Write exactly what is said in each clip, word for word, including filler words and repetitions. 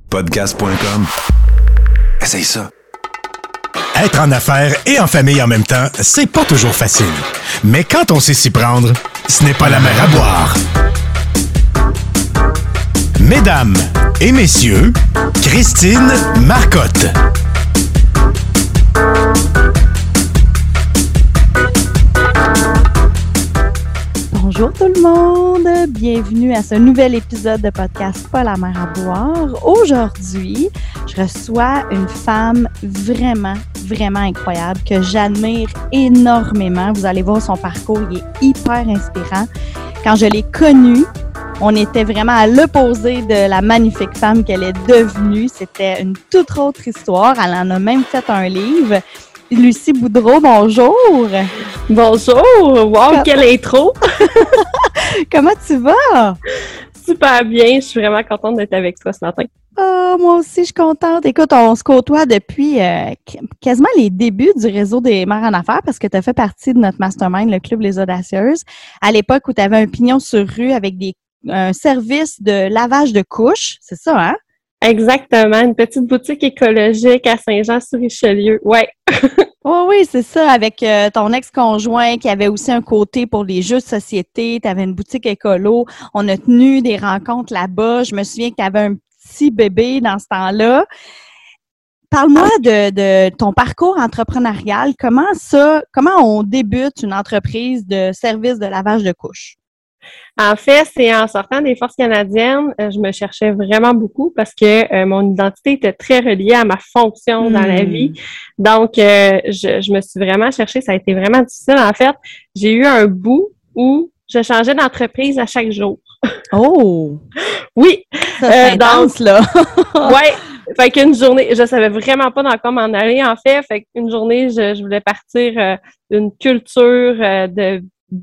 podcast point com. Essaye ça. Être en affaires et en famille en même temps, c'est pas toujours facile. Mais quand on sait s'y prendre, ce n'est pas la mer à boire. Mesdames et messieurs, Christine Marcotte. Bonjour tout le monde, bienvenue à ce nouvel épisode de podcast Pas la mer à boire. Aujourd'hui, je reçois une femme vraiment, vraiment incroyable que j'admire énormément. Vous allez voir son parcours, il est hyper inspirant. Quand je l'ai connue, on était vraiment à l'opposé de la magnifique femme qu'elle est devenue. C'était une toute autre histoire. Elle en a même fait un livre. Lucie Boudreau, bonjour! Bonjour! Wow, quelle intro! Comment tu vas? Super bien, je suis vraiment contente d'être avec toi ce matin. Oh, moi aussi, je suis contente. Écoute, on se côtoie depuis euh, quasiment les débuts du réseau des mères en affaires parce que tu as fait partie de notre mastermind, le Club Les Audacieuses, à l'époque où tu avais un pignon sur rue avec des un service de lavage de couches. C'est ça, hein? Exactement, une petite boutique écologique à Saint-Jean-sur-Richelieu. Ouais. Oh oui, c'est ça, avec euh, ton ex-conjoint qui avait aussi un côté pour les jeux de société. Tu avais une boutique écolo. On a tenu des rencontres là-bas. Je me souviens que tu avais un petit bébé dans ce temps-là. Parle-moi de, de ton parcours entrepreneurial. Comment ça, comment on débute une entreprise de service de lavage de couches? En fait, c'est en sortant des Forces canadiennes, euh, je me cherchais vraiment beaucoup parce que euh, mon identité était très reliée à ma fonction mmh. dans la vie. Donc, euh, je, je me suis vraiment cherchée. Ça a été vraiment difficile. En fait, j'ai eu un bout où je changeais d'entreprise à chaque jour. Oh! Oui! Ça, c'est euh, intense, là! Ouais! Fait qu'une journée, je savais vraiment pas dans quoi m'en aller, en fait. Fait qu'une journée, je, je voulais partir euh, d'une culture euh, de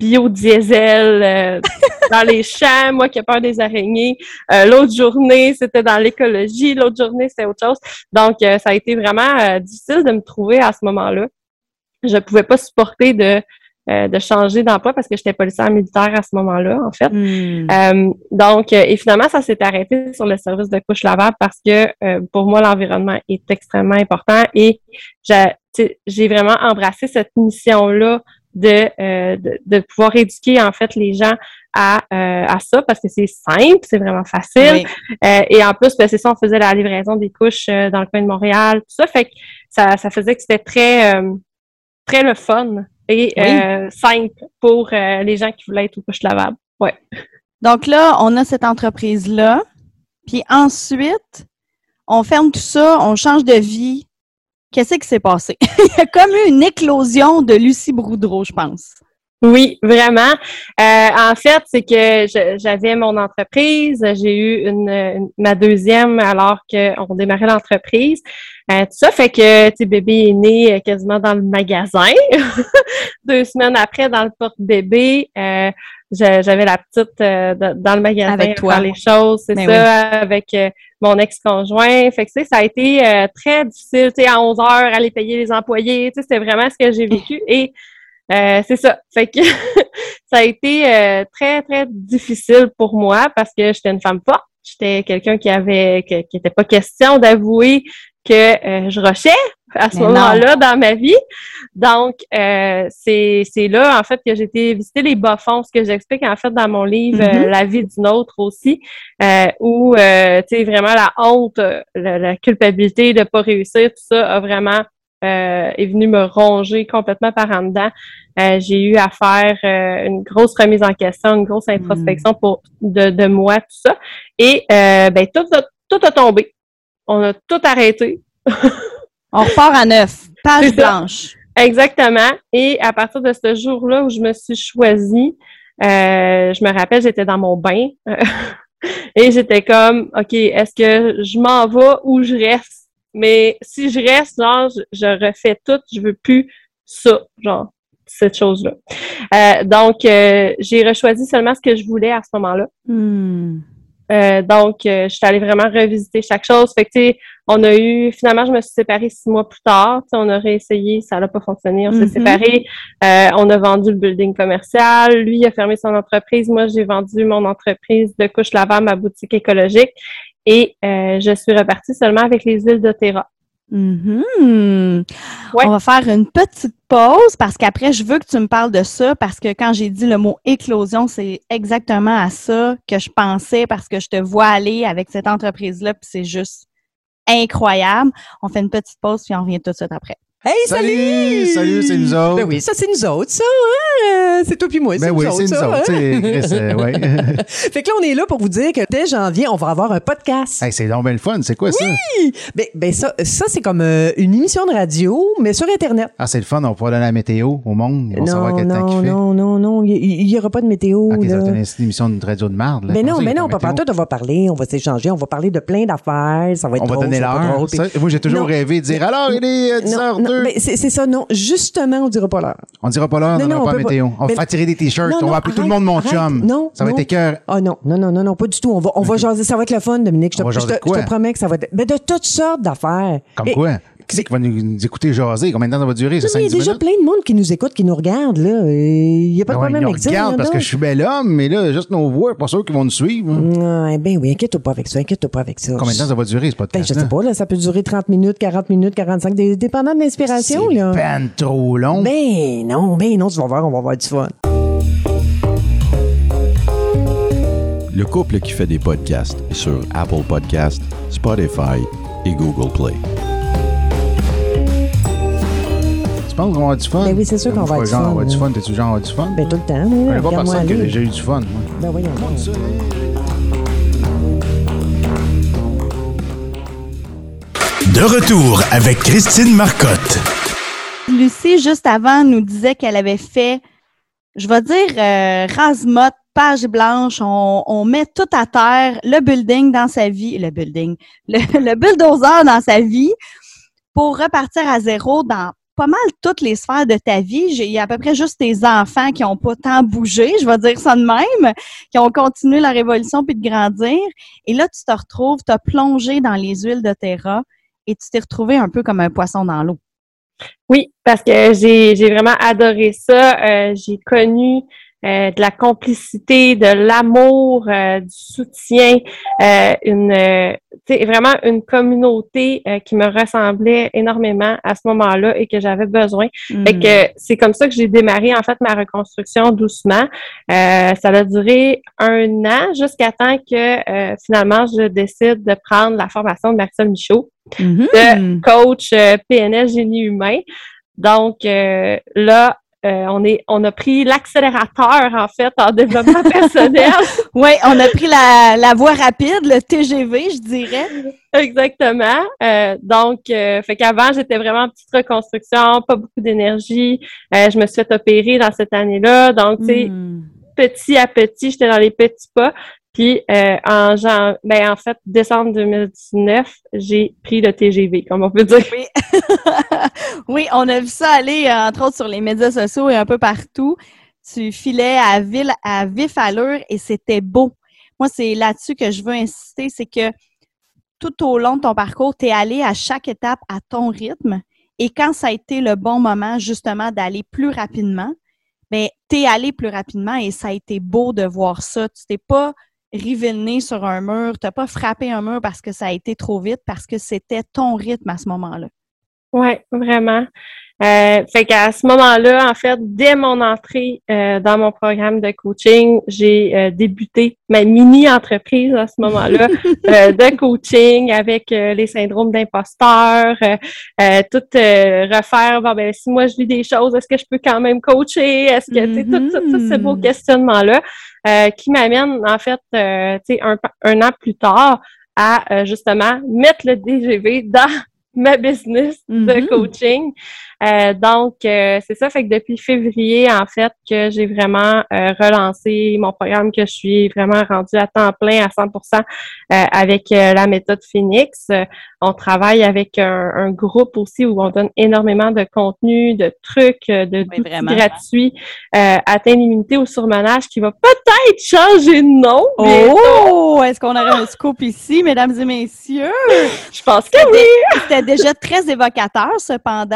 biodiesel euh, dans les champs, moi qui ai peur des araignées. Euh, l'autre journée, c'était dans l'écologie. L'autre journée, c'était autre chose. Donc, euh, ça a été vraiment euh, difficile de me trouver à ce moment-là. Je pouvais pas supporter de euh, de changer d'emploi parce que j'étais policière militaire à ce moment-là, en fait. Mm. Euh, donc, euh, et finalement, ça s'est arrêté sur le service de couches lavables parce que euh, pour moi, l'environnement est extrêmement important et j'ai, j'ai vraiment embrassé cette mission-là De, euh, de de pouvoir éduquer en fait les gens à euh, à ça parce que c'est simple, c'est vraiment facile. Oui. Euh, et en plus, ben, c'est ça, on faisait la livraison des couches euh, dans le coin de Montréal, tout ça, fait que ça ça faisait que c'était très euh, très le fun et oui. euh, simple pour euh, les gens qui voulaient être aux couches lavables. Ouais. Donc là, on a cette entreprise là, puis ensuite on ferme tout ça, on change de vie. Qu'est-ce qui s'est passé? Il y a comme eu une éclosion de Lucie Boudreau, je pense. Oui, vraiment. Euh, en fait, c'est que je, j'avais mon entreprise, j'ai eu une, une ma deuxième alors qu'on démarrait l'entreprise. Euh, tout ça fait que, tu sais, bébé est né quasiment dans le magasin. Deux semaines après, dans le porte-bébé, euh, j'avais la petite euh, dans le magasin avec toi. Faire les choses, c'est Mais ça, oui. avec euh, mon ex-conjoint. Fait que, tu sais, ça a été euh, très difficile, tu sais, à onze heures, aller payer les employés, tu sais, c'était vraiment ce que j'ai vécu. Et Euh, c'est ça. Fait que ça a été euh, très, très difficile pour moi parce que j'étais une femme forte. J'étais quelqu'un qui avait, que, qui était pas question d'avouer que euh, je rushais à ce Mais moment-là non. dans ma vie. Donc, euh, c'est, c'est là, en fait, que j'ai été visiter les bas-fonds, ce que j'explique, en fait, dans mon livre mm-hmm. euh, La vie d'une autre aussi, euh, où, euh, tu sais, vraiment la honte, la, la culpabilité de pas réussir, tout ça a vraiment Euh, est venu me ronger complètement par en dedans. Euh, j'ai eu à faire euh, une grosse remise en question, une grosse introspection mmh. pour de, de moi, tout ça. Et euh, ben tout a, tout a tombé. On a tout arrêté. On repart à neuf. Page blanche. Exactement. Et à partir de ce jour-là où je me suis choisie, euh, je me rappelle, j'étais dans mon bain et j'étais comme, OK, est-ce que je m'en vais ou je reste? Mais si je reste, genre, je, je refais tout, je veux plus ça, genre, cette chose-là. Euh, donc, euh, j'ai rechoisi seulement ce que je voulais à ce moment-là. Mm. Euh, donc, euh, je suis allée vraiment revisiter chaque chose. Fait que, tu sais, on a eu, finalement, je me suis séparée six mois plus tard. Tu sais, on a réessayé, ça n'a pas fonctionné, on mm-hmm. s'est séparés. Euh, on a vendu le building commercial. Lui, il a fermé son entreprise. Moi, j'ai vendu mon entreprise de couches lavables, ma boutique écologique. et euh, je suis repartie seulement avec les huiles doTERRA. Mm-hmm. Ouais. On va faire une petite pause parce qu'après, je veux que tu me parles de ça parce que quand j'ai dit le mot éclosion, c'est exactement à ça que je pensais parce que je te vois aller avec cette entreprise-là puis c'est juste incroyable. On fait une petite pause puis on revient tout de suite après. Hey, salut! Salut, salut, c'est nous autres. Ben oui, ça, c'est nous autres, ça, hein? C'est toi puis moi, c'est Ben nous oui, autres, c'est nous ça, autres. hein? C'est Chris, euh, ouais. Fait que là, on est là pour vous dire que dès janvier, on va avoir un podcast. Hey, c'est donc bien le fun. C'est quoi ça? Ben, ben ça, ça c'est comme euh, une émission de radio, mais sur Internet. Ah, c'est le fun. On va pouvoir donner la météo au monde. Ils vont savoir Non, quel temps qu'il non, fait. non, non, non, il n'y aura pas de météo, Ok, ça là. va être une émission de radio de marde. là. Mais Comment non, ça, mais il y a non, pas de pas météo? partout, on va parler, on va s'échanger, on va parler de plein d'affaires, ça va être On va drôle, donner ça va être l'heure. drôle, puis- Ça, moi, j'ai toujours Non. rêvé de dire alors, il est euh, dix heures Non, deux. non, mais c'est c'est ça, non. Justement, on dira pas l'heure. On dira pas l'heure, on Non, dira non, pas on la peut pas. météo. On va Mais- faire tirer des t-shirts. Non, On non, va appeler tout le arrête, monde mon arrête. chum. Non, Ça va non. être écœur. Ah non, non, non, non, non, pas du tout. On va, on va jaser, ça va être le fun, Dominique. Je te, On va je jaser te, de quoi? je te promets que ça va être... Ben, de toutes sortes d'affaires. Comme Et- quoi? Qui c'est qui va nous, nous écouter jaser? Combien de temps ça va durer? C'est Non, mais cinq il y a dix déjà minutes? plein de monde qui nous écoute, qui nous regarde, là. Il n'y a pas de Ben ouais, problème ils nous avec ça. regardent là, parce que non. je suis bel homme, mais là, juste nos voix, pas sûr qu'ils vont nous suivre. hein. Ouais, ben oui, inquiète-toi pas avec ça, inquiète-toi pas avec ça. Combien de temps ça va durer, ce Ben, podcast? je sais pas, là, ça peut durer trente minutes, quarante minutes, quarante-cinq, dé- dépendant de l'inspiration, C'est là. ben trop long. Ben non, ben non, tu vas voir, on va avoir du fun. Le couple qui fait des podcasts sur Apple Podcasts, Spotify et Google Play. Tu penses qu'on va avoir du fun? Ben oui, c'est sûr qu'on va avoir du genre, fun, On va avoir du là. fun. T'es-tu genre, on va avoir du fun? Ben tout le temps, Je connais là. pas Regarde-moi personne qui a aller. déjà eu du fun. moi. Ben voyons donc. De retour avec Christine Marcotte. Lucie, juste avant, nous disait qu'elle avait fait, je vais dire, euh, rase-motte, page blanche, on, on met tout à terre, le building dans sa vie, le building, le, le bulldozer dans sa vie pour repartir à zéro dans pas mal toutes les sphères de ta vie. J'ai- Il y a à peu près juste tes enfants qui n'ont pas tant bougé, je vais dire ça de même, qui ont continué leur évolution puis de grandir. Et là, tu te retrouves, tu as plongé dans les huiles doTERRA et tu t'es retrouvé un peu comme un poisson dans l'eau. Oui, parce que j'ai j'ai vraiment adoré ça. Euh, j'ai connu euh, de la complicité, de l'amour, euh, du soutien, euh, une euh, tu sais, vraiment une communauté euh, qui me ressemblait énormément à ce moment-là et que j'avais besoin. Fait que c'est comme ça que j'ai démarré en fait ma reconstruction doucement. Euh, ça a duré un an jusqu'à temps que euh, finalement je décide de prendre la formation de Marisol Michaud, Mhm. de coach euh, P N L génie humain. Donc euh, là, euh, on est, on a pris l'accélérateur en fait en développement personnel. Oui, on a pris la, la voie rapide, le T G V, je dirais. Exactement. Euh, donc, euh, fait qu'avant, j'étais vraiment en petite reconstruction, pas beaucoup d'énergie. Euh, je me suis fait opérer dans cette année-là. Donc, tu sais, Mm. petit à petit, j'étais dans les petits pas. Puis, euh, en jan- ben, en fait, décembre deux mille dix-neuf, j'ai pris le T G V, comme on peut dire. Oui. Oui, on a vu ça aller, euh, entre autres, sur les médias sociaux et un peu partout. Tu filais à, ville, à vif allure et c'était beau. Moi, c'est là-dessus que je veux insister, c'est que tout au long de ton parcours, tu es allé à chaque étape à ton rythme. Et quand ça a été le bon moment, justement, d'aller plus rapidement, bien, tu es allé plus rapidement et ça a été beau de voir ça. Tu t'es pas rivé le nez sur un mur, tu n'as pas frappé un mur parce que ça a été trop vite, parce que c'était ton rythme à ce moment-là. Oui, vraiment. Euh, fait qu'à ce moment-là, en fait, dès mon entrée euh, dans mon programme de coaching, j'ai euh, débuté ma mini-entreprise à ce moment-là euh, de coaching avec euh, les syndromes d'imposteur, euh, euh, tout euh, refaire, bon, ben, si moi je vis des choses, est-ce que je peux quand même coacher? Est-ce que, tu sais, tout, tout, tous ces beaux questionnements-là euh, qui m'amènent, en fait, euh, tu sais, un, un an plus tard à, euh, justement, mettre le D G V dans ma business de Mhm. coaching. Euh, donc, euh, c'est ça. Fait que depuis février, en fait, que j'ai vraiment euh, relancé mon programme, que je suis vraiment rendue à temps plein à cent pour cent euh, avec euh, la méthode Phoenix. Euh, on travaille avec un, un groupe aussi où on donne énormément de contenu, de trucs, euh, de Oui, d'outils vraiment. gratuits, euh, atteindre l'immunité au surmenage qui va peut-être changer de nom. bientôt. Oh! Est-ce qu'on aurait un scoop ici, mesdames et messieurs? Je pense que oui! C'était déjà très évocateur, cependant. Je tiens à le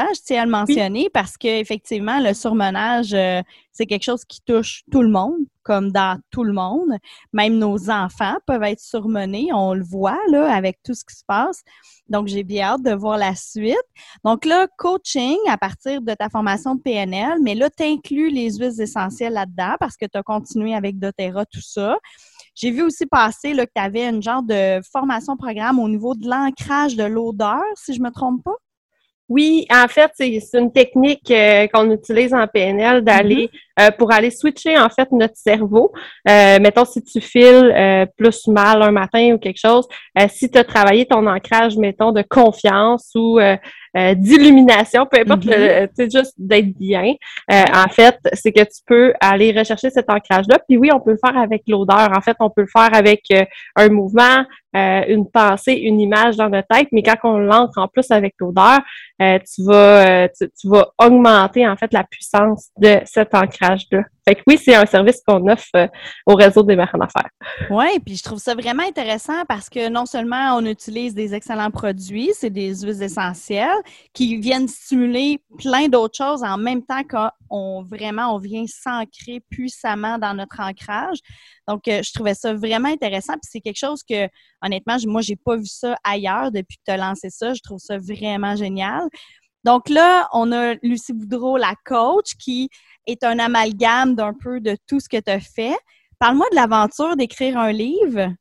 le mentionner parce qu'effectivement, le surmenage, euh, c'est quelque chose qui touche tout le monde, comme dans tout le monde. Même nos enfants peuvent être surmenés, on le voit là avec tout ce qui se passe. Donc, j'ai bien hâte de voir la suite. Donc là, coaching à partir de ta formation de P N L, mais là, tu inclus les huiles essentielles là-dedans parce que tu as continué avec doTERRA, tout ça. J'ai vu aussi passer là, que tu avais une genre de formation-programme au niveau de l'ancrage de l'odeur, si je me trompe pas. Oui, en fait, c'est, c'est une technique euh, qu'on utilise en P N L d'aller mm-hmm. euh, pour aller switcher en fait notre cerveau. Euh, mettons, si tu files euh, plus mal un matin ou quelque chose, euh, si tu as travaillé ton ancrage, mettons, de confiance ou euh, euh, d'illumination, peu importe, mm-hmm. c'est juste d'être bien. Euh, en fait, c'est que tu peux aller rechercher cet ancrage-là. Puis oui, on peut le faire avec l'odeur. En fait, on peut le faire avec euh, un mouvement, euh, une pensée, une image dans notre tête. Mais quand on l'ancre en plus avec l'odeur, Euh, tu vas euh, tu, tu vas augmenter en fait la puissance de cet ancrage-là. Fait que oui, c'est un service qu'on offre euh, au réseau des mères en affaires. Oui, puis je trouve ça vraiment intéressant parce que non seulement on utilise des excellents produits, c'est des huiles essentielles qui viennent stimuler plein d'autres choses en même temps qu'on vraiment on vient s'ancrer puissamment dans notre ancrage. Donc, euh, je trouvais ça vraiment intéressant. Puis c'est quelque chose que, honnêtement, moi, j'ai pas vu ça ailleurs depuis que tu as lancé ça. Je trouve ça vraiment génial. Donc là, on a Lucie Boudreau, la coach, qui est un amalgame d'un peu de tout ce que tu as fait. Parle-moi de l'aventure d'écrire un livre.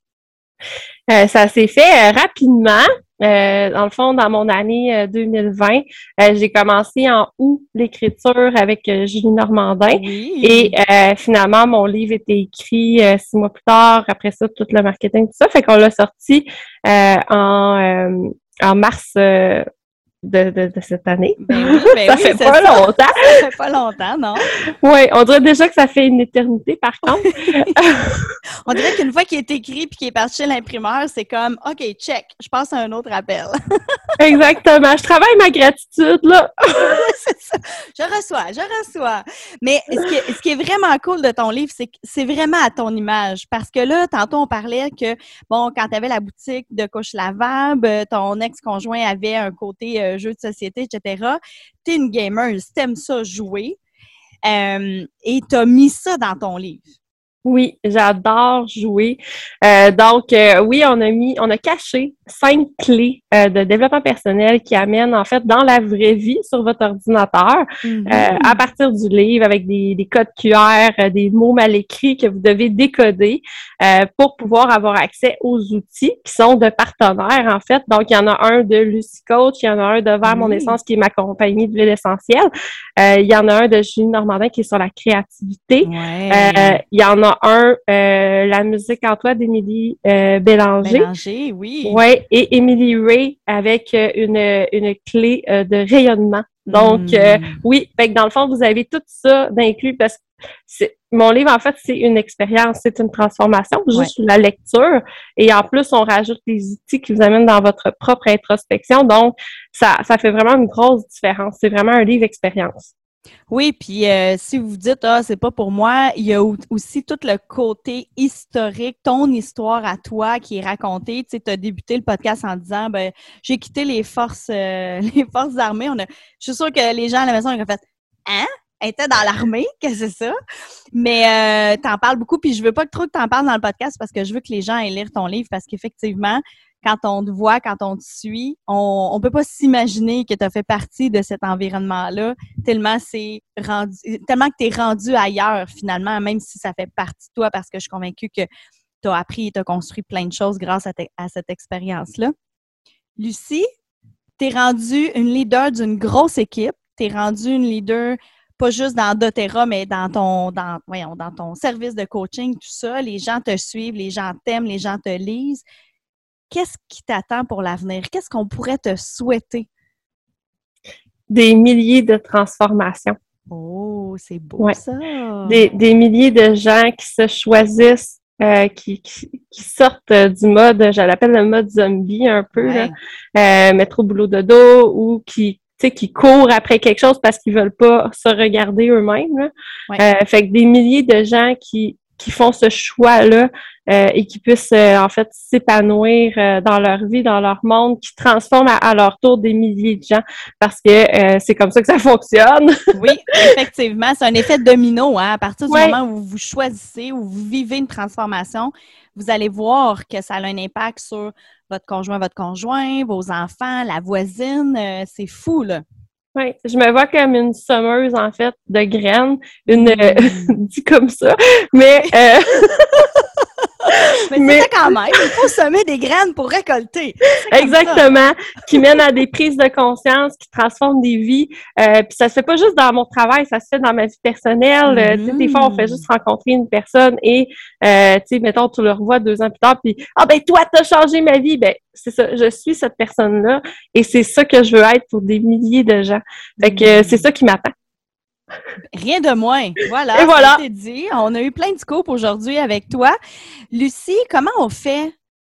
Euh, ça s'est fait euh, rapidement. Euh, dans le fond, dans mon année euh, deux mille vingt, euh, j'ai commencé en août l'écriture avec euh, Julie Normandin. Oui. Et euh, finalement, mon livre était écrit euh, six mois plus tard. Après ça, tout le marketing, tout ça. Fait qu'on l'a sorti euh, en, euh, en mars euh, de, de, de cette année. Ben oui, ben ça oui, fait c'est pas ça. longtemps. Ça fait pas longtemps, non? Oui, on dirait déjà que ça fait une éternité, par contre. On dirait qu'une fois qu'il est écrit puis qu'il est parti chez l'imprimeur, c'est comme « OK, check, je passe à un autre appel. » Exactement. Je travaille ma gratitude, là. C'est ça. Je reçois, je reçois. Mais ce qui, est, ce qui est vraiment cool de ton livre, c'est que c'est vraiment à ton image. Parce que là, tantôt, on parlait que, bon, quand tu avais la boutique de couches lavables, ton ex-conjoint avait un côté euh, jeu de société, et cetera. Tu es une gamer, t'aimes ça jouer. Euh, et tu as mis ça dans ton livre. Oui, j'adore jouer. Euh, donc, euh, oui, on a mis, on a caché cinq clés euh, de développement personnel qui amènent, en fait, dans la vraie vie sur votre ordinateur, mm-hmm. euh, à partir du livre, avec des, des codes Q R, euh, des mots mal écrits que vous devez décoder euh, pour pouvoir avoir accès aux outils qui sont de partenaires, en fait. Donc, il y en a un de Lucie Coach, il y en a un de Vers mon essence qui est ma compagnie d'huile essentielle. Euh, il y en a un de Julie Normandin qui est sur la créativité. Ouais. Euh, il y en a un, euh, la musique en toi d'Émilie euh, Bélanger. Bélanger, oui. Ouais, et Emily Ray avec euh, une, une clé euh, de rayonnement. Donc, mm. euh, oui, fait que dans le fond, vous avez tout ça d'inclus parce que c'est, mon livre, en fait, c'est une expérience, c'est une transformation, juste ouais. la lecture. Et en plus, on rajoute des outils qui vous amènent dans votre propre introspection. Donc, ça, ça fait vraiment une grosse différence. C'est vraiment un livre expérience. Oui, puis euh, si vous dites « Ah, c'est pas pour moi », il y a aussi tout le côté historique, ton histoire à toi qui est racontée. Tu sais, tu as débuté le podcast en disant « ben j'ai quitté les forces euh, les forces armées ». On a, je suis sûre que les gens à la maison ont fait « Hein? Elle était dans l'armée? Qu'est-ce que c'est ça? » Mais euh, t'en parles beaucoup, puis je veux pas que trop que t'en parles dans le podcast parce que je veux que les gens aillent lire ton livre parce qu'effectivement, quand on te voit, quand on te suit, on on peut pas s'imaginer que tu as fait partie de cet environnement-là tellement c'est rendu, tellement que tu es rendu ailleurs finalement, même si ça fait partie de toi parce que je suis convaincue que tu as appris et tu as construit plein de choses grâce à, te, à cette expérience-là. Lucie, tu es rendue une leader d'une grosse équipe, tu es rendue une leader pas juste dans doTERRA, mais dans ton, dans, voyons, dans ton service de coaching, tout ça. Les gens te suivent, les gens t'aiment, les gens te lisent. Qu'est-ce qui t'attend pour l'avenir? Qu'est-ce qu'on pourrait te souhaiter? Des milliers de transformations. Oh, c'est beau ouais. ça! Des, des milliers de gens qui se choisissent, euh, qui, qui, qui sortent du mode, je l'appelle le mode zombie un peu, ouais. là, euh, métro boulot dodo, ou qui, tu sais, qui courent après quelque chose parce qu'ils veulent pas se regarder eux-mêmes. Là. Ouais. Euh, fait que des milliers de gens qui qui font ce choix-là euh, et qui puissent euh, en fait s'épanouir euh, dans leur vie, dans leur monde, qui transforment à, à leur tour des milliers de gens parce que euh, c'est comme ça que ça fonctionne. Oui, effectivement, c'est un effet domino. Hein? À partir du Ouais. moment où vous choisissez, où vous vivez une transformation, vous allez voir que ça a un impact sur votre conjoint, votre conjoint, vos enfants, la voisine. Euh, c'est fou, là. Oui, je me vois comme une semeuse, en fait, de graines, une euh, dit comme ça, mais euh, Mais, Mais- c'est ça quand même, il faut semer des graines pour récolter. C'est comme ça. exactement, qui mène à des prises de conscience, qui transforment des vies. Euh, puis ça se fait pas juste dans mon travail, ça se fait dans ma vie personnelle. Euh, tu sais, des fois, on fait juste rencontrer une personne et, euh, tu sais, mettons, tu le revois deux ans plus tard, puis « Ah ben toi, t'as changé ma vie! » Ben, c'est ça, je suis cette personne-là et c'est ça que je veux être pour des milliers de gens. Fait que euh, c'est ça qui m'attend. Rien de moins. Voilà, Et voilà. ça a été dit. On a eu plein de scoops aujourd'hui avec toi. Lucie, comment on fait?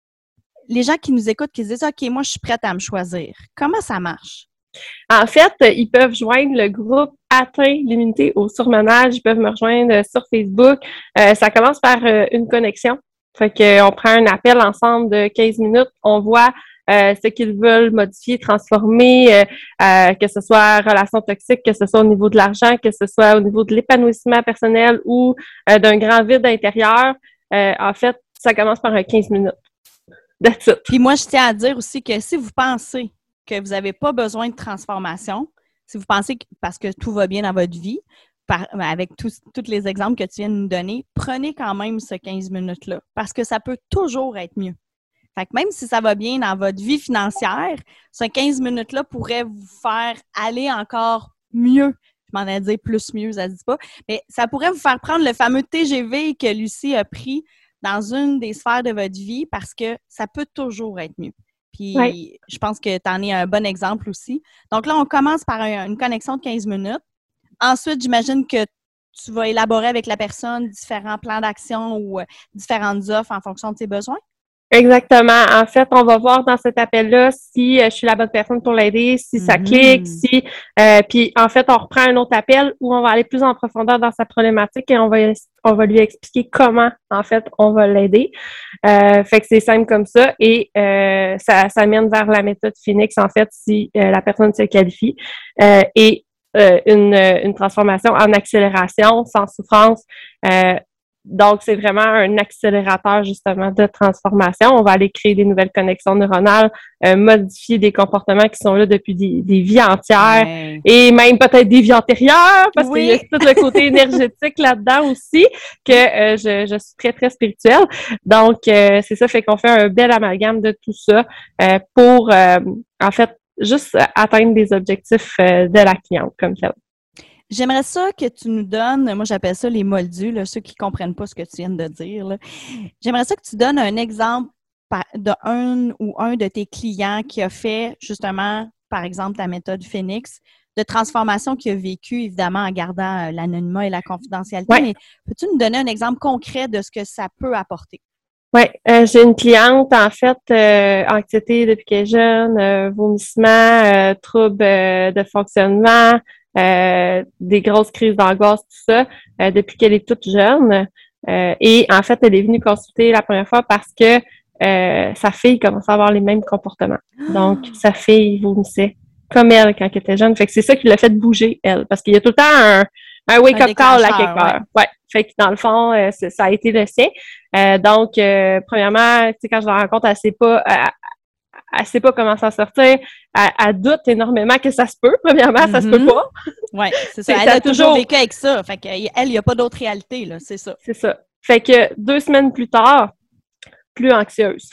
Les gens qui nous écoutent, qui se disent « OK, moi, je suis prête à me choisir. » Comment ça marche? En fait, ils peuvent joindre le groupe Atteint l'immunité au surmenage. Ils peuvent me rejoindre sur Facebook. Euh, ça commence par euh, une connexion. Fait qu'on prend un appel ensemble de quinze minutes. On voit euh, ce qu'ils veulent modifier, transformer, euh, euh, que ce soit relation toxique, que ce soit au niveau de l'argent, que ce soit au niveau de l'épanouissement personnel ou euh, d'un grand vide intérieur. Euh, en fait, ça commence par un quinze minutes. That's it. Puis moi, je tiens à dire aussi que si vous pensez que vous n'avez pas besoin de transformation, si vous pensez que parce que tout va bien dans votre vie, par, avec tous tous les exemples que tu viens de nous donner, prenez quand même ce quinze minutes-là parce que ça peut toujours être mieux. Fait que même si ça va bien dans votre vie financière, ce quinze minutes-là pourrait vous faire aller encore mieux. Je m'en ai dit plus mieux, ça ne dit pas. Mais ça pourrait vous faire prendre le fameux T G V que Lucie a pris dans une des sphères de votre vie parce que ça peut toujours être mieux. Puis, Ouais. je pense que tu en es un bon exemple aussi. Donc là, on commence par un- une connexion de quinze minutes. Ensuite, j'imagine que tu vas élaborer avec la personne différents plans d'action ou euh, différentes offres en fonction de ses besoins. Exactement. En fait, on va voir dans cet appel-là si euh, je suis la bonne personne pour l'aider, si ça Mhm. clique, si euh, puis en fait, on reprend un autre appel où on va aller plus en profondeur dans sa problématique et on va on va lui expliquer comment en fait on va l'aider. Euh, fait que c'est simple comme ça et euh, ça ça mène vers la méthode Phoenix en fait si euh, la personne se qualifie euh, et euh, une une transformation en accélération sans souffrance. Euh, Donc, c'est vraiment un accélérateur, justement, de transformation. On va aller créer des nouvelles connexions neuronales, euh, modifier des comportements qui sont là depuis des, des vies entières Ouais. et même peut-être des vies antérieures, parce Oui. qu'il y a tout le côté énergétique là-dedans aussi, que euh, je, je suis très, très spirituelle. Donc, euh, c'est ça, fait qu'on fait un bel amalgame de tout ça euh, pour, euh, en fait, juste atteindre des objectifs euh, de la cliente comme tel. J'aimerais ça que tu nous donnes, moi j'appelle ça les moldus, là, ceux qui ne comprennent pas ce que tu viens de dire. là. J'aimerais ça que tu donnes un exemple par- de un ou un de tes clients qui a fait justement, par exemple, ta méthode Phoenix, de transformation qu'il a vécu, évidemment, en gardant euh, l'anonymat et la confidentialité. Ouais. Mais peux-tu nous donner un exemple concret de ce que ça peut apporter? Oui, euh, j'ai une cliente, en fait, euh, anxiété depuis qu'elle est jeune, euh, vomissement, euh, troubles euh, de fonctionnement, euh, des grosses crises d'angoisse, tout ça, euh, depuis qu'elle est toute jeune. Euh, et en fait, elle est venue consulter la première fois parce que euh, sa fille commençait à avoir les mêmes comportements. Donc, sa fille vomissait comme elle quand elle était jeune. Fait que c'est ça qui l'a fait bouger, elle. Parce qu'il y a tout le temps un, un wake-up call à quelque part. Ouais. Fait que dans le fond, euh, c'est- ça a été le sien. Euh, donc, euh, premièrement, tu sais, quand je la rencontre, elle sait pas, elle, elle sait pas comment s'en sortir. Elle, elle doute énormément que ça se peut. Premièrement, ça se peut Mhm. pas. Oui, c'est ça. C'est- Elle ça a a toujours toujours- vécu avec ça. Fait qu'elle, il n'y a pas d'autre réalité, là. C'est ça. C'est ça. Fait que deux semaines plus tard, plus anxieuse.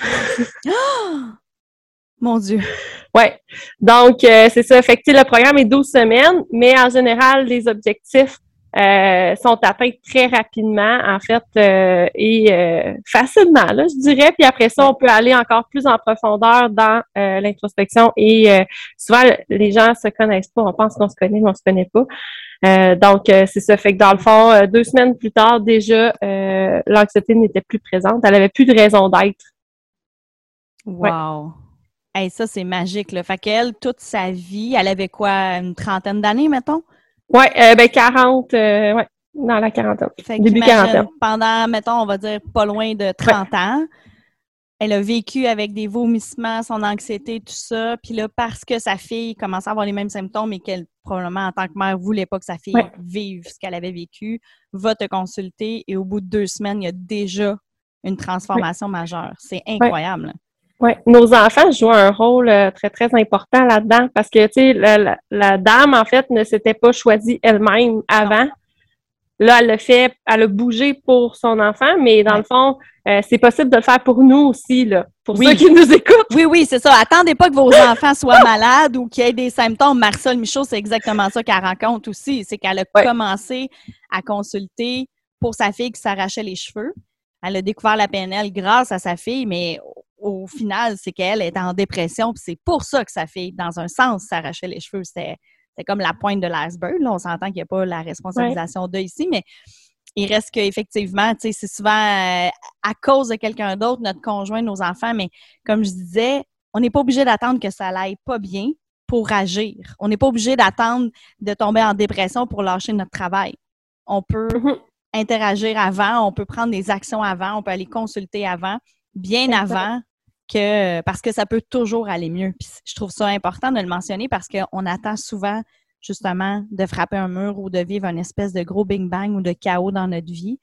Mon Dieu. Ouais. Donc, euh, c'est ça. Fait que, tu sais, le programme est douze semaines, mais en général, les objectifs euh, sont atteints très rapidement, en fait, euh, et euh, facilement, là, je dirais. Puis après ça, on peut aller encore plus en profondeur dans euh, l'introspection. Et euh, souvent, les gens se connaissent pas. On pense qu'on se connaît, mais on se connaît pas. Euh, donc, euh, c'est ça. Fait que dans le fond, euh, deux semaines plus tard, déjà, euh, l'anxiété n'était plus présente. Elle avait plus de raison d'être. Wow. Hey, ça, c'est magique, là. Fait qu'elle, toute sa vie, elle avait quoi, une trentaine d'années, mettons? Ouais, euh, ben quarante, euh, ouais, dans la quarantaine. Fait que Début imagine, quarantaine. pendant, mettons, on va dire pas loin de trente ouais. ans, elle a vécu avec des vomissements, son anxiété, tout ça. Puis là, parce que sa fille commençait à avoir les mêmes symptômes et qu'elle, probablement, en tant que mère, voulait pas que sa fille ouais. vive ce qu'elle avait vécu, va te consulter et au bout de deux semaines, il y a déjà une transformation ouais. majeure. C'est incroyable. Ouais. Oui, nos enfants jouent un rôle euh, très, très important là-dedans parce que, tu sais, la, la, la dame, en fait, ne s'était pas choisie elle-même avant. Non. Là, elle l'a fait, elle a bougé pour son enfant, mais dans ouais. le fond, euh, c'est possible de le faire pour nous aussi, là, pour oui. ceux qui nous écoutent. Oui, oui, c'est ça. Attendez pas que vos enfants soient malades ou qu'il y ait des symptômes. Marisol Michaud, c'est exactement ça qu'elle rencontre aussi. C'est qu'elle a ouais. commencé à consulter pour sa fille qui s'arrachait les cheveux. Elle a découvert la P N L grâce à sa fille, mais au final, c'est qu'elle était en dépression, puis c'est pour ça que sa fille, dans un sens, s'arrachait les cheveux. C'était, c'était comme la pointe de l'iceberg. Là, on s'entend qu'il n'y a pas la responsabilisation ouais. d'eux ici, mais il reste qu'effectivement, tu sais, c'est souvent euh, à cause de quelqu'un d'autre, notre conjoint, nos enfants, mais comme je disais, on n'est pas obligé d'attendre que ça n'aille pas bien pour agir. On n'est pas obligé d'attendre de tomber en dépression pour lâcher notre travail. On peut mm-hmm. interagir avant, on peut prendre des actions avant, on peut aller consulter avant, bien c'est avant, ça. Que, parce que ça peut toujours aller mieux. Puis je trouve ça important de le mentionner parce qu'on attend souvent, justement, de frapper un mur ou de vivre une espèce de gros bing bang ou de chaos dans notre vie.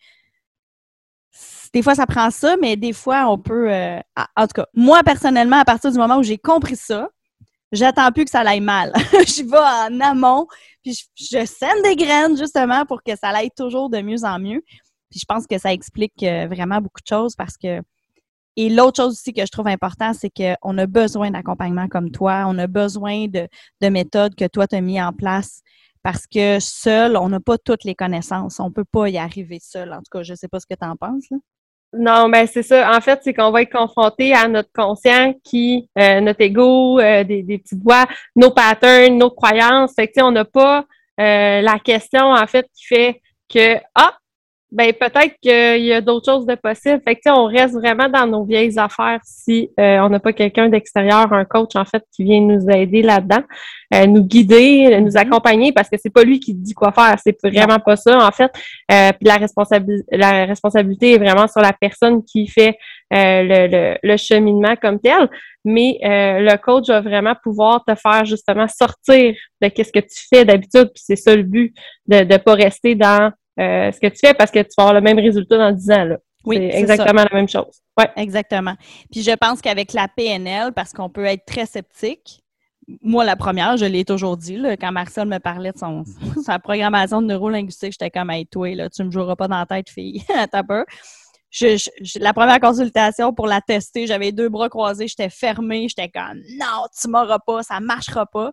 Des fois, ça prend ça, mais des fois, on peut... Euh, en tout cas, moi, personnellement, à partir du moment où j'ai compris ça, j'attends plus que ça aille mal. Je vais en amont, puis je, je sème des graines, justement, pour que ça aille toujours de mieux en mieux. Puis je pense que ça explique euh, vraiment beaucoup de choses parce que et l'autre chose aussi que je trouve important, c'est qu'on a besoin d'accompagnement comme toi. On a besoin de, de méthodes que toi, tu as mis en place parce que seul, on n'a pas toutes les connaissances. On ne peut pas y arriver seul. En tout cas, je ne sais pas ce que tu en penses, là. Non, ben c'est ça. En fait, c'est qu'on va être confronté à notre conscient qui, euh, notre ego, euh, des, des petites voix, nos patterns, nos croyances. Fait que, tu sais, on n'a pas euh, la question, en fait, qui fait que, ah, ben peut-être qu'il y a d'autres choses de possibles. Fait que, tu sais, on reste vraiment dans nos vieilles affaires si euh, on n'a pas quelqu'un d'extérieur, un coach, en fait, qui vient nous aider là-dedans, euh, nous guider, nous accompagner, parce que c'est pas lui qui dit quoi faire. C'est vraiment pas ça, en fait. Euh, puis la responsabilité, la responsabilité est vraiment sur la personne qui fait euh, le, le, le cheminement comme tel. Mais euh, le coach va vraiment pouvoir te faire justement sortir de qu'est-ce que tu fais d'habitude. Puis c'est ça le but, de ne pas rester dans Euh, ce que tu fais parce que tu vas avoir le même résultat dans dix ans. Là. Oui, c'est, c'est exactement ça. La même chose. Ouais. Exactement. Puis je pense qu'avec la P N L, parce qu'on peut être très sceptique, moi, la première, je l'ai toujours dit, là, quand Marisol me parlait de son, sa programmation de neurolinguistique, j'étais comme, hey, toi, là, tu me joueras pas dans la tête, fille. T'as peur. Je, je, la première consultation pour la tester, j'avais deux bras croisés, j'étais fermée, j'étais comme, non, tu m'auras pas, ça marchera pas.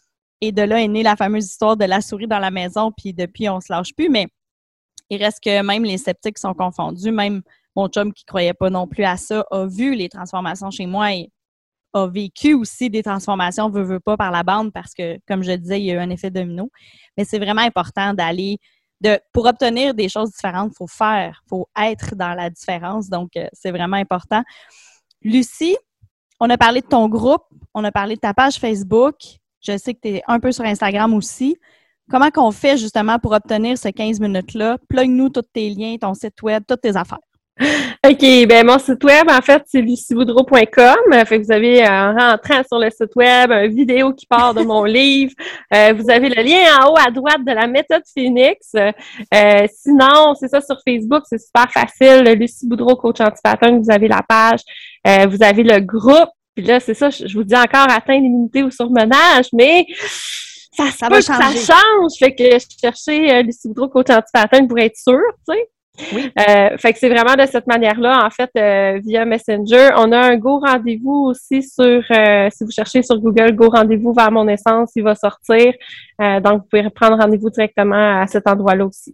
Et de là est née la fameuse histoire de la souris dans la maison, puis depuis, on se lâche plus, mais il reste que même les sceptiques sont confondus. Même mon chum qui ne croyait pas non plus à ça a vu les transformations chez moi et a vécu aussi des transformations, veut, veut pas, par la bande parce que, comme je le disais, il y a eu un effet domino. Mais c'est vraiment important d'aller... de pour obtenir des choses différentes, il faut faire, il faut être dans la différence. Donc, euh, c'est vraiment important. Lucie, on a parlé de ton groupe, on a parlé de ta page Facebook. Je sais que tu es un peu sur Instagram aussi. Comment qu'on fait justement pour obtenir ces quinze minutes-là? Plug-nous tous tes liens, ton site web, toutes tes affaires. OK, ben mon site web, en fait, c'est lucie boudreau point com. Fait que vous avez, en rentrant sur le site web, une vidéo qui part de mon livre. Euh, vous avez le lien en haut à droite de la méthode Phoenix. Euh, sinon, c'est ça sur Facebook, c'est super facile. Lucie Boudreau, coach anti-pattern, vous avez la page. Euh, vous avez le groupe. Puis là, c'est ça, je vous dis encore atteindre l'immunité ou surmenage, mais... Ça, ça va changer. Ça change. Fait que je cherchais euh, Lucie Boudreau, coach anti-pattern pour être sûre, tu sais. Oui. Euh, fait que c'est vraiment de cette manière-là, en fait, euh, via Messenger. On a un Go Rendez-vous aussi sur, euh, si vous cherchez sur Google, Go Rendez-vous vers mon essence, il va sortir. Euh, donc, vous pouvez prendre rendez-vous directement à cet endroit-là aussi.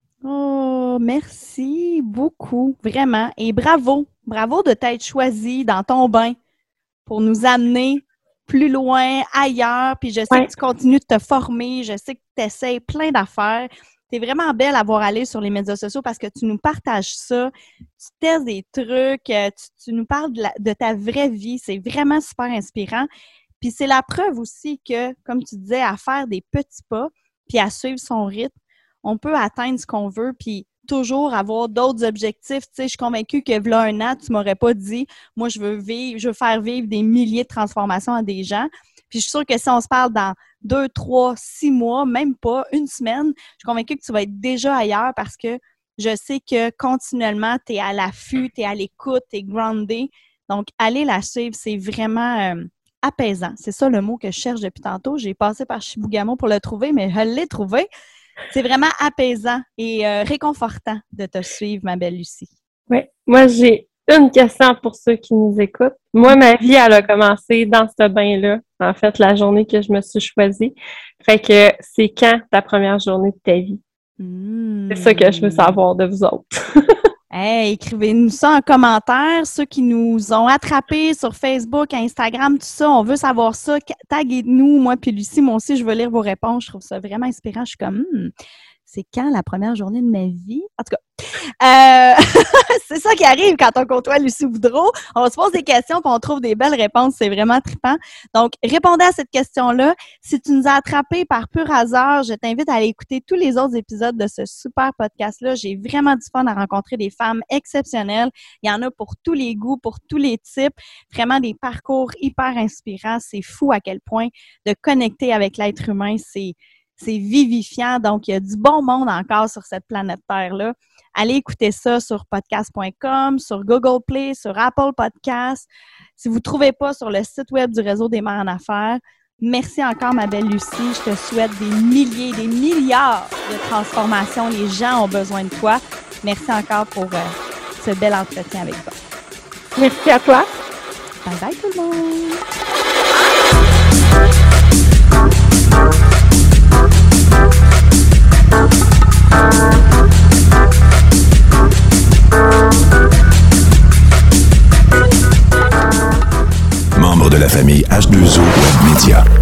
Oh, merci beaucoup, vraiment. Et bravo, bravo de t'être choisi dans ton bain pour nous amener plus loin, ailleurs, puis je sais ouais. que tu continues de te former, je sais que tu essaies plein d'affaires. Tu es vraiment belle à voir aller sur les médias sociaux parce que tu nous partages ça, tu testes des trucs, tu, tu nous parles de, la, de ta vraie vie, c'est vraiment super inspirant. Puis c'est la preuve aussi que, comme tu disais, à faire des petits pas, puis à suivre son rythme, on peut atteindre ce qu'on veut, puis toujours avoir d'autres objectifs. Tu sais, je suis convaincue que v'là un an, tu m'aurais pas dit, moi, je veux vivre, je veux faire vivre des milliers de transformations à des gens. Puis je suis sûre que si on se parle dans deux, trois, six mois, même pas une semaine, je suis convaincue que tu vas être déjà ailleurs parce que je sais que continuellement, tu es à l'affût, tu es à l'écoute, tu es groundé. Donc, aller la suivre, c'est vraiment euh, apaisant. C'est ça le mot que je cherche depuis tantôt. J'ai passé par Chibougamau pour le trouver, mais je l'ai trouvé. C'est vraiment apaisant et euh, réconfortant de te suivre, ma belle Lucie. Oui, moi, j'ai une question pour ceux qui nous écoutent. Moi, ma vie, elle a commencé dans ce bain-là. En fait, la journée que je me suis choisie. Fait que c'est quand ta première journée de ta vie? Mmh. C'est ça que je veux savoir de vous autres. Hey, écrivez-nous ça en commentaire. Ceux qui nous ont attrapés sur Facebook, Instagram, tout ça, on veut savoir ça. Taguez-nous, moi puis Lucie. Moi aussi, je veux lire vos réponses. Je trouve ça vraiment inspirant. Je suis comme, hmm, c'est quand la première journée de ma vie? En tout cas, euh, c'est ça qui arrive quand on côtoie Lucie Boudreau. On se pose des questions puis on trouve des belles réponses. C'est vraiment trippant. Donc, répondez à cette question-là. Si tu nous as attrapés par pur hasard, je t'invite à aller écouter tous les autres épisodes de ce super podcast-là. J'ai vraiment du fun à rencontrer des femmes exceptionnelles. Il y en a pour tous les goûts, pour tous les types. Vraiment des parcours hyper inspirants. C'est fou à quel point de connecter avec l'être humain, c'est C'est vivifiant. Donc, il y a du bon monde encore sur cette planète Terre-là. Allez écouter ça sur podcast point com, sur Google Play, sur Apple Podcasts. Si vous ne trouvez pas sur le site web du Réseau des mères en affaires, merci encore, ma belle Lucie. Je te souhaite des milliers, des milliards de transformations. Les gens ont besoin de toi. Merci encore pour euh, ce bel entretien avec toi. Merci à toi. Bye bye tout le monde. Membre de la famille H deux O Web Media.